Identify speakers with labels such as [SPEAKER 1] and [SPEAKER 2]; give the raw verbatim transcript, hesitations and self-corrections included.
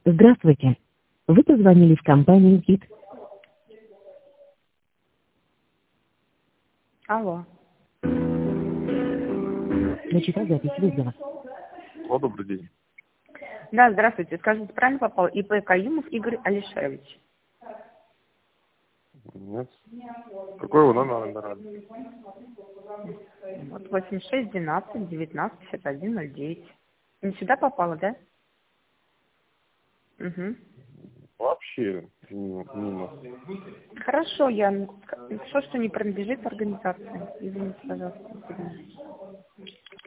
[SPEAKER 1] Здравствуйте. Вы позвонили в компанию ГИТ.
[SPEAKER 2] Алло.
[SPEAKER 1] Начата запись вызова.
[SPEAKER 3] О, добрый день.
[SPEAKER 2] Да, здравствуйте. Скажите, правильно попал? ИП Каюмов Игорь Алишевич.
[SPEAKER 3] Нет. Какой его номер?
[SPEAKER 2] Вот восемь шесть двенадцать девятнадцать пятьдесят один ноль девять. Не сюда попало, да? Угу.
[SPEAKER 3] Вообще мимо. мимо.
[SPEAKER 2] Хорошо, я напишу, что не принадлежит организации. Извините, пожалуйста.